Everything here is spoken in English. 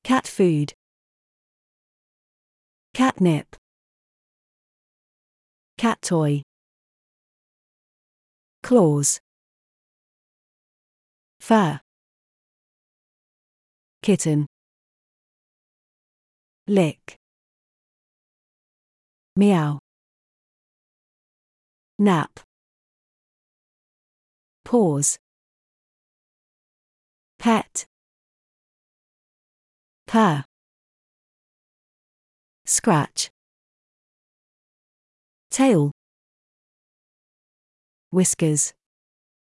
Cat food. Catnip. Cat toy. Claws. Fur. Kitten. Lick. Meow. Nap. Paws. Pet. Purr. Scratch. Tail. Whiskers.